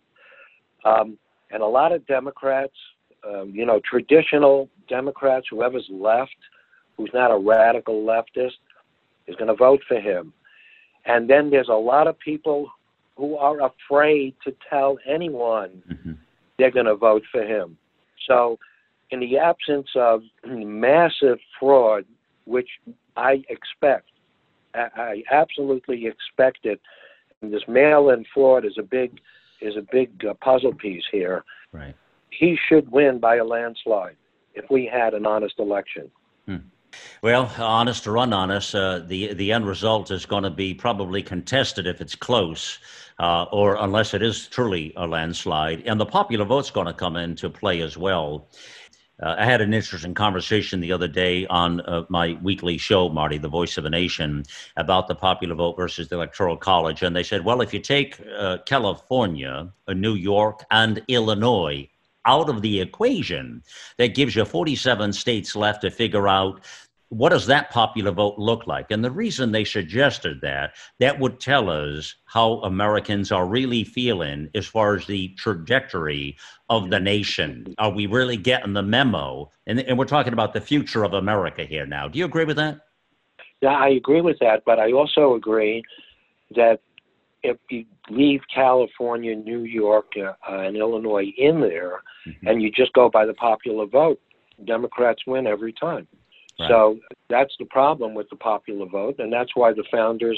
Um, and a lot of Democrats, um, you know, traditional Democrats, whoever's left, who's not a radical leftist, is going to vote for him. And then there's a lot of people who are afraid to tell anyone mm-hmm. they're going to vote for him. So in the absence of massive fraud, which I expect, I, I absolutely expect it, and this mail-in fraud is a big is a big uh, puzzle piece here. Right. He should win by a landslide if we had an honest election. Hmm. Well, honest or unhonest, uh, the the end result is going to be probably contested if it's close, uh, or unless it is truly a landslide. And the popular vote's going to come into play as well. Uh, I had an interesting conversation the other day on uh, my weekly show, Marty, The Voice of a Nation, about the popular vote versus the Electoral College. And they said, well, if you take uh, California, uh, New York, and Illinois out of the equation, that gives you forty-seven states left to figure out what does that popular vote look like? And the reason they suggested that, that would tell us how Americans are really feeling as far as the trajectory of the nation. Are we really getting the memo? And, and we're talking about the future of America here now. Do you agree with that? Yeah, I agree with that, but I also agree that if you leave California, New York, uh, and Illinois in there, mm-hmm. and you just go by the popular vote, Democrats win every time. Right. So that's the problem with the popular vote, and that's why the founders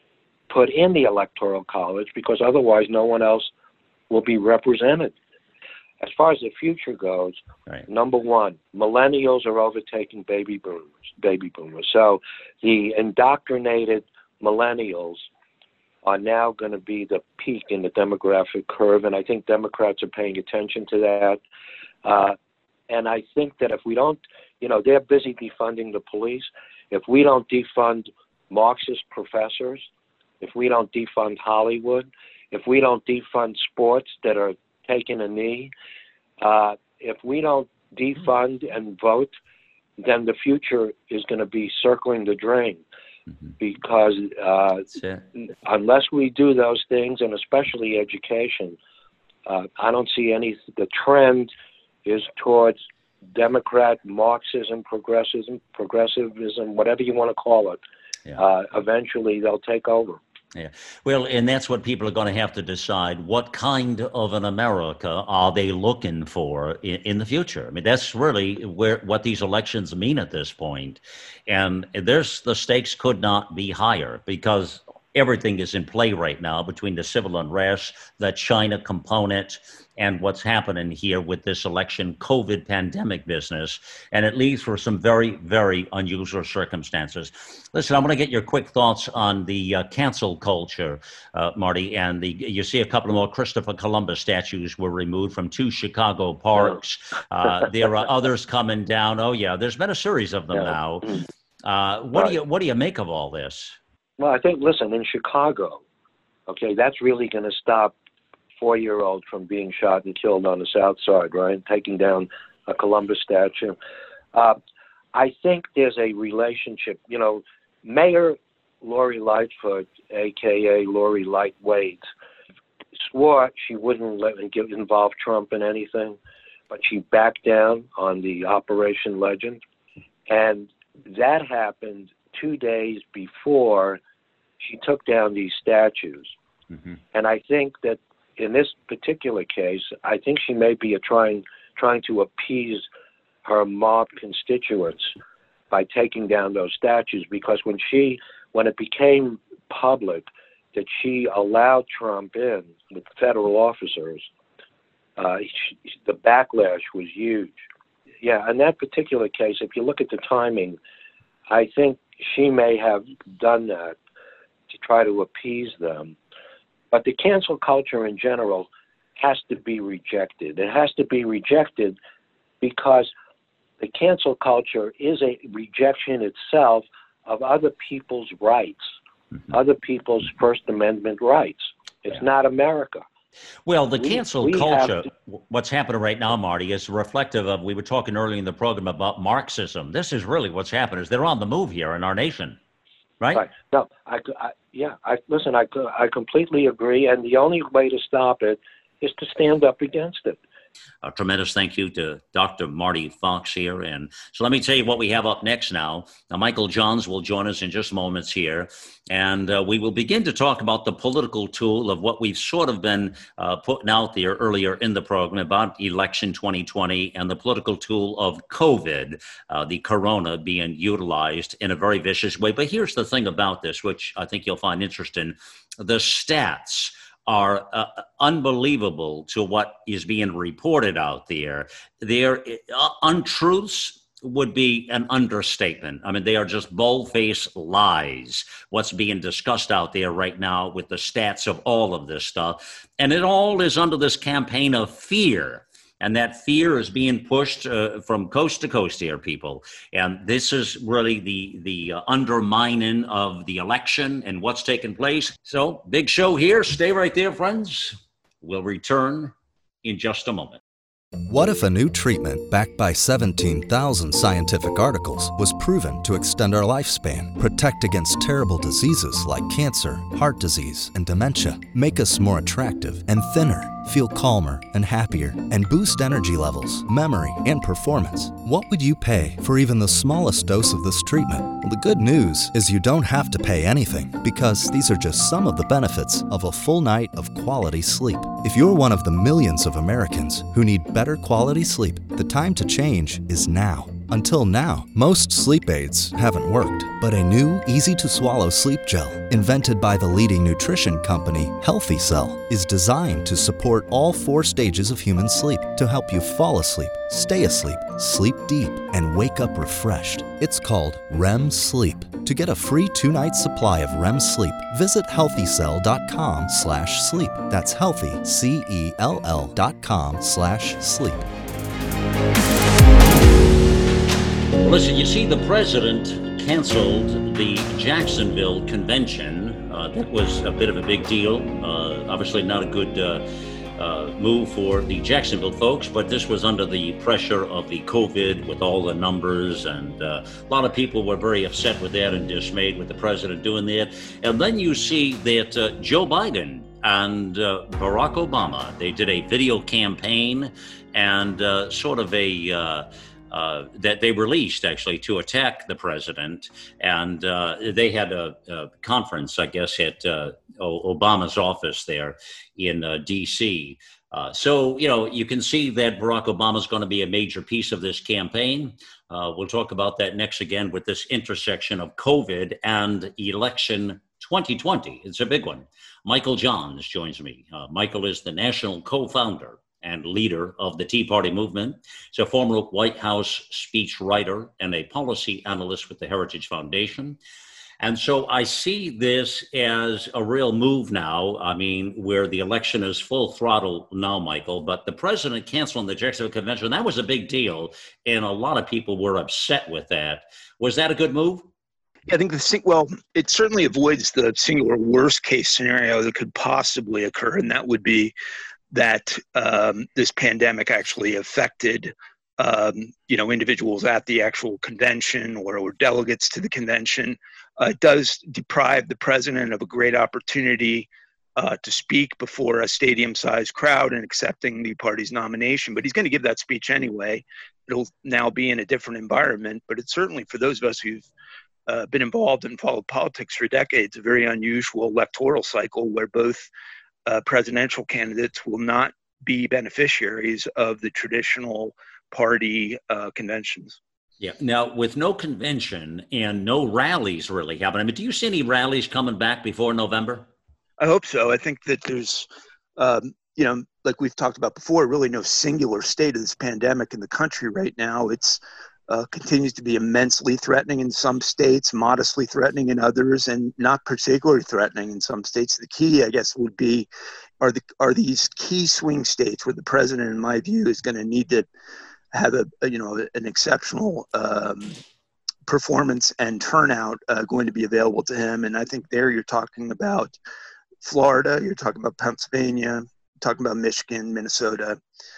put in the Electoral College, because otherwise no one else will be represented. As far as the future goes, right. number one, millennials are overtaking baby boomers. Baby boomers. So the indoctrinated millennials are now going to be the peak in the demographic curve, and I think Democrats are paying attention to that. Uh, and I think that if we don't, you know, they're busy defunding the police. If we don't defund Marxist professors, if we don't defund Hollywood, if we don't defund sports that are taking a knee, uh, if we don't defund and vote, then the future is going to be circling the drain. Mm-hmm. Because uh, unless we do those things, and especially education, uh, I don't see any. The trend is towards Democrat Marxism, progressivism, progressivism, whatever you want to call it. Yeah. Uh, eventually, they'll take over. Yeah. Well, and that's what people are going to have to decide. What kind of an America are they looking for in, in the future? I mean, that's really where what these elections mean at this point. And there's the stakes could not be higher, because everything is in play right now between the civil unrest, the China component, and what's happening here with this election COVID pandemic business. And it leaves for some very, very unusual circumstances. Listen, I want to get your quick thoughts on the uh, cancel culture, uh, Marty. And the you see a couple of more Christopher Columbus statues were removed from two Chicago parks. Uh, there are others coming down. Oh, yeah, there's been a series of them now. Uh, what right. do you what do you make of all this? Well, I think, listen, in Chicago, okay, that's really going to stop four-year-olds from being shot and killed on the South Side, right? Taking down a Columbus statue. Uh, I think there's a relationship. You know, Mayor Lori Lightfoot, a k a. Lori Lightweight, swore she wouldn't let get involve Trump in anything, but she backed down on the Operation Legend. And that happened two days before she took down these statues. Mm-hmm. And I think that in this particular case, I think she may be a trying trying to appease her mob constituents by taking down those statues, because when she when it became public that she allowed Trump in with federal officers, uh, she, the backlash was huge. Yeah, in that particular case, if you look at the timing, I think she may have done that to try to appease them. But the cancel culture in general has to be rejected. It has to be rejected because the cancel culture is a rejection itself of other people's rights, mm-hmm. other people's First Amendment rights. It's yeah. not America. Well, the cancel we, we culture, to, what's happening right now, Marty, is reflective of, we were talking earlier in the program about Marxism. This is really what's happening, is they're on the move here in our nation, right? Right. No, I, I yeah, I listen, I, I completely agree, and the only way to stop it is to stand up against it. A tremendous thank you to Doctor Marty Fox here. And so let me tell you what we have up next now. Now, Michael Johns will join us in just moments here. And uh, we will begin to talk about the political tool of what we've sort of been uh, putting out there earlier in the program about election twenty twenty and the political tool of COVID, uh, the corona being utilized in a very vicious way. But here's the thing about this, which I think you'll find interesting. The stats are uh, unbelievable to what is being reported out there. Their uh, untruths would be an understatement. I mean, they are just bold-faced lies, what's being discussed out there right now with the stats of all of this stuff. And it all is under this campaign of fear. And that fear is being pushed uh, from coast to coast here, people. And this is really the the uh, undermining of the election and what's taking place. So, big show here. Stay right there, friends. We'll return in just a moment. What if a new treatment backed by seventeen thousand scientific articles was proven to extend our lifespan, protect against terrible diseases like cancer, heart disease, and dementia, make us more attractive and thinner, feel calmer and happier, and boost energy levels, memory, and performance? What would you pay for even the smallest dose of this treatment? Well, the good news is you don't have to pay anything, because these are just some of the benefits of a full night of quality sleep. If you're one of the millions of Americans who need better quality sleep, the time to change is now. Until now, most sleep aids haven't worked, but a new, easy-to-swallow sleep gel, invented by the leading nutrition company, Healthy Cell, is designed to support all four stages of human sleep to help you fall asleep, stay asleep, sleep deep, and wake up refreshed. It's called R E M Sleep. To get a free two-night supply of R E M Sleep, visit healthy cell dot com slash sleep. That's healthy, C E L L dot com slash sleep. Well, listen, you see, the president canceled the Jacksonville convention. Uh, that was a bit of a big deal. Uh, obviously not a good uh, uh, move for the Jacksonville folks, but this was under the pressure of the COVID with all the numbers, and uh, a lot of people were very upset with that and dismayed with the president doing that. And then you see that uh, Joe Biden and uh, Barack Obama, they did a video campaign and uh, sort of a uh, Uh, that they released actually to attack the president, and uh, they had a, a conference, I guess, at uh, Obama's office there in uh, D C. Uh, so, you know, you can see that Barack Obama is going to be a major piece of this campaign. Uh, we'll talk about that next again with this intersection of COVID and election twenty twenty. It's a big one. Michael Johns joins me. Uh, Michael is the national co-founder and leader of the Tea Party movement. He's a former White House speech writer and a policy analyst with the Heritage Foundation. And so I see this as a real move now. I mean, where the election is full throttle now, Michael, but the president canceling the Jacksonville Convention, that was a big deal. And a lot of people were upset with that. Was that a good move? I think the well, it certainly avoids the singular worst case scenario that could possibly occur, and that would be that um, this pandemic actually affected, um, you know, individuals at the actual convention or, or delegates to the convention. Uh, it does deprive the president of a great opportunity uh, to speak before a stadium-sized crowd and accepting the party's nomination. But he's going to give that speech anyway. It'll now be in a different environment. But it's certainly, for those of us who've uh, been involved and followed politics for decades, a very unusual electoral cycle where both Uh, presidential candidates will not be beneficiaries of the traditional party uh, conventions. Yeah. Now, with no convention and no rallies really happening, I mean, do you see any rallies coming back before November? I hope so. I think that there's, um, you know, like we've talked about before, really no singular state of this pandemic in the country right now. It's Uh, continues to be immensely threatening in some states, modestly threatening in others, and not particularly threatening in some states. The key, I guess, would be, are the are these key swing states where the president, in my view, is going to need to have a, a you know an exceptional um, performance and turnout uh, going to be available to him. And I think there you're talking about Florida, you're talking about Pennsylvania, you're talking about Michigan, Minnesota.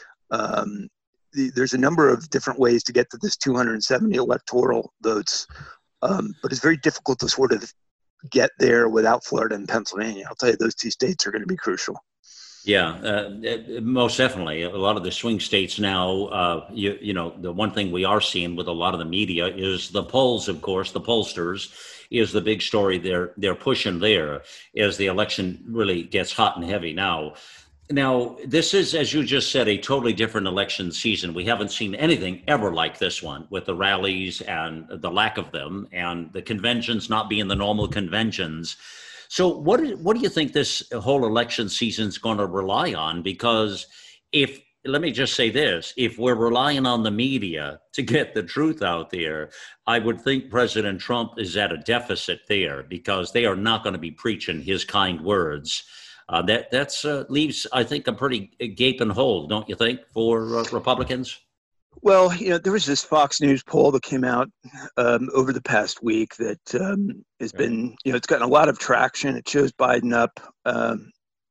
Um, There's a number of different ways to get to this two hundred seventy electoral votes, um, but it's very difficult to sort of get there without Florida and Pennsylvania. I'll tell you, those two states are going to be crucial. Yeah, uh, most definitely. A lot of the swing states now, uh, you, you know, the one thing we are seeing with a lot of the media is the polls, of course, the pollsters is the big story they're, they're pushing there as the election really gets hot and heavy now. Now, this is, as you just said, a totally different election season. We haven't seen anything ever like this one, with the rallies and the lack of them, and the conventions not being the normal conventions. So what, what do you think this whole election season is going to rely on? Because if, let me just say this, if we're relying on the media to get the truth out there, I would think President Trump is at a deficit there, because they are not going to be preaching his kind words. Uh, that that's uh, leaves, I think, a pretty gaping hole, don't you think, for uh, Republicans? Well, you know, there was this Fox News poll that came out um, over the past week that um, has okay. been, you know, it's gotten a lot of traction. It shows Biden up um,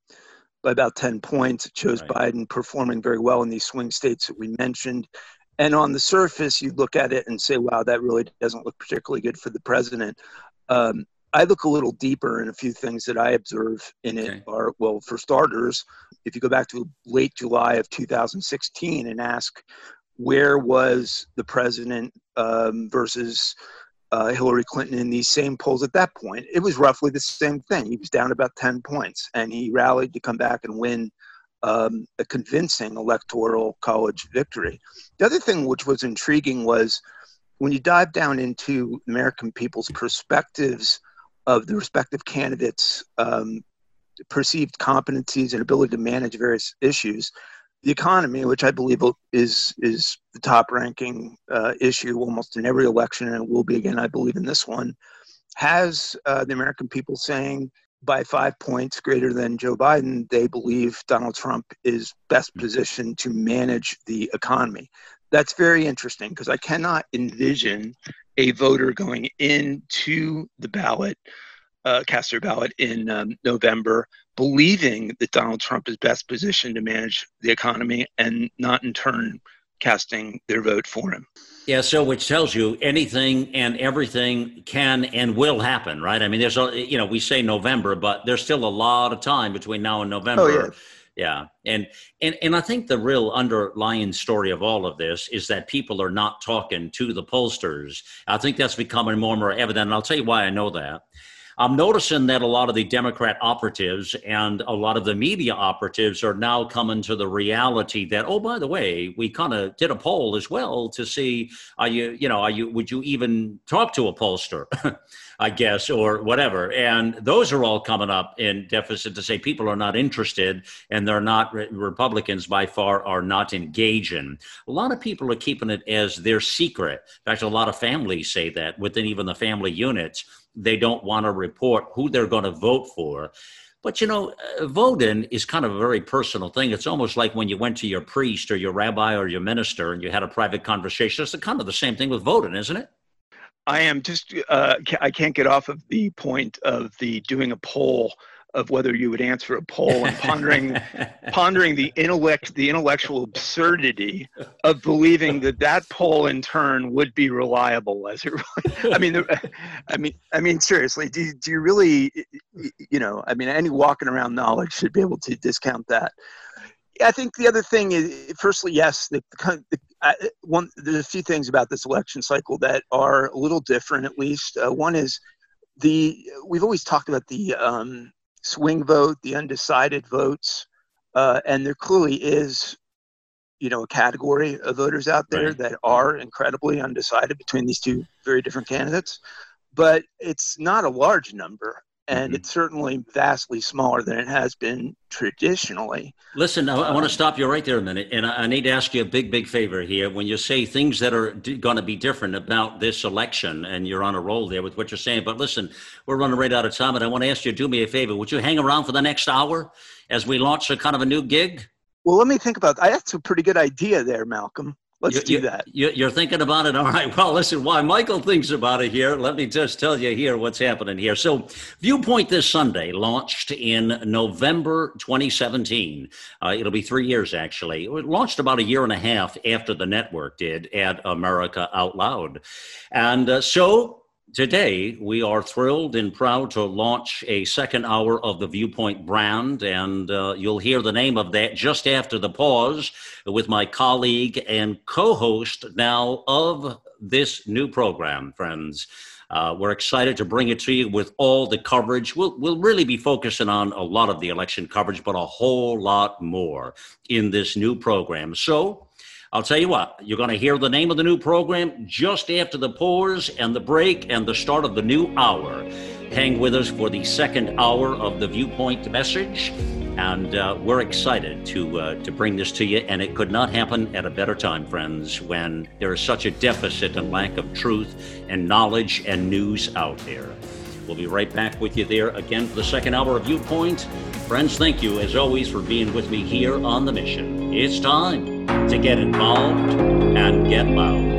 by about ten points. It shows right. Biden performing very well in these swing states that we mentioned. And on the surface, you look at it and say, wow, that really doesn't look particularly good for the president. Um, I look a little deeper, and a few things that I observe in it okay. are, well, for starters, if you go back to late July of two thousand sixteen and ask where was the president um, versus uh, Hillary Clinton in these same polls at that point, it was roughly the same thing. He was down about ten points, and he rallied to come back and win um, a convincing electoral college victory. The other thing which was intriguing was when you dive down into American people's perspectives of the respective candidates' um, perceived competencies and ability to manage various issues, the economy, which I believe is is the top-ranking uh, issue almost in every election, and it will be again, I believe, in this one, has uh, the American people saying by five points greater than Joe Biden, they believe Donald Trump is best positioned to manage the economy. That's very interesting because I cannot envision a voter going into the ballot, uh, cast their ballot in um, November, believing that Donald Trump is best positioned to manage the economy and not in turn casting their vote for him. Yeah, so which tells you anything and everything can and will happen, right? I mean, there's a, you know, we say November, but there's still a lot of time between now and November. Oh, yeah. Yeah. And, and, and I think the real underlying story of all of this is that people are not talking to the pollsters. I think that's becoming more and more evident. And I'll tell you why I know that. I'm noticing that a lot of the Democrat operatives and a lot of the media operatives are now coming to the reality that, oh, by the way, we kind of did a poll as well to see, are you, you know, are you, would you even talk to a pollster, I guess, or whatever. And those are all coming up in deficit to say people are not interested and they're not, Republicans by far are not engaging. A lot of people are keeping it as their secret. In fact, a lot of families say that within even the family units. They don't want to report who they're going to vote for. But, you know, uh, voting is kind of a very personal thing. It's almost like when you went to your priest or your rabbi or your minister and you had a private conversation. It's kind of the same thing with voting, isn't it? I am just, uh, I can't get off of the point of the doing a poll of whether you would answer a poll and pondering pondering the intellect, the intellectual absurdity of believing that that poll in turn would be reliable. As it, I mean, I mean, I mean, seriously, do do you really, you know, I mean, any walking around knowledge should be able to discount that. I think the other thing is, firstly, yes, the, the uh, one. There's a few things about this election cycle that are a little different. At least uh, one is the we've always talked about the um, swing vote, the undecided votes, uh, and there clearly is, you know, a category of voters out there right. that are incredibly undecided between these two very different candidates, but it's not a large number, and mm-hmm. it's certainly vastly smaller than it has been traditionally. Listen, I, I want to stop you right there a minute, and I, I need to ask you a big, big favor here. When you say things that are d- going to be different about this election, and you're on a roll there with what you're saying, but listen, we're running right out of time, and I want to ask you to do me a favor. Would you hang around for the next hour as we launch a kind of a new gig? Well, let me think about that. That's a pretty good idea there, Malcolm. Let's you, do you, that. You're thinking about it? All right. Well, listen, while Michael thinks about it here, let me just tell you here what's happening here. So Viewpoint this Sunday launched in November twenty seventeen. Uh, it'll be three years, actually. It launched about a year and a half after the network did at America Out Loud. And uh, so today, we are thrilled and proud to launch a second hour of the Viewpoint brand, and uh, you'll hear the name of that just after the pause with my colleague and co-host now of this new program, friends. Uh, we're excited to bring it to you with all the coverage. We'll, we'll really be focusing on a lot of the election coverage, but a whole lot more in this new program. So, I'll tell you what, you're going to hear the name of the new program just after the pause and the break and the start of the new hour. Hang with us for the second hour of the Viewpoint message, and uh, we're excited to uh, to bring this to you, and it could not happen at a better time, friends, when there is such a deficit and lack of truth and knowledge and news out there. We'll be right back with you there again for the second hour of Viewpoint. Friends, thank you, as always, for being with me here on The Mission. It's time to get involved and get loud.